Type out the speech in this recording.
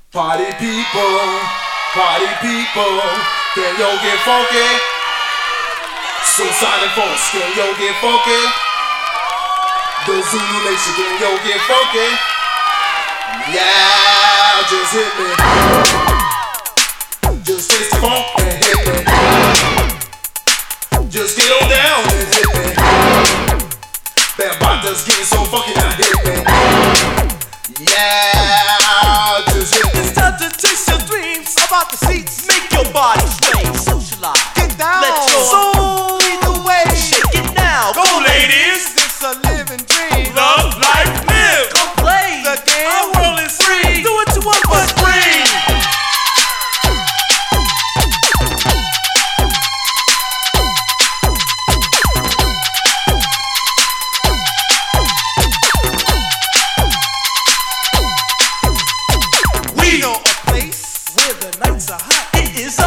Party people, can yo get funky? Suicide and Force, can yo get funky? The Zulu Nation, can yo get funky? Yeah, just hit me. Just taste the funk and hit me. Just get on down and hit me. That body's getting so funky now, hit me. Yeah, just hit me. It's time to chase your dreams about the seats. Make your body sway, socialize. Get down. Let your soul lead the way. Shake it now. Go, ladies. It's a living dream. Love, life, live. Come play. The game. Our world is free. Do what you want, but free. We know a place where the nights are hot. It is a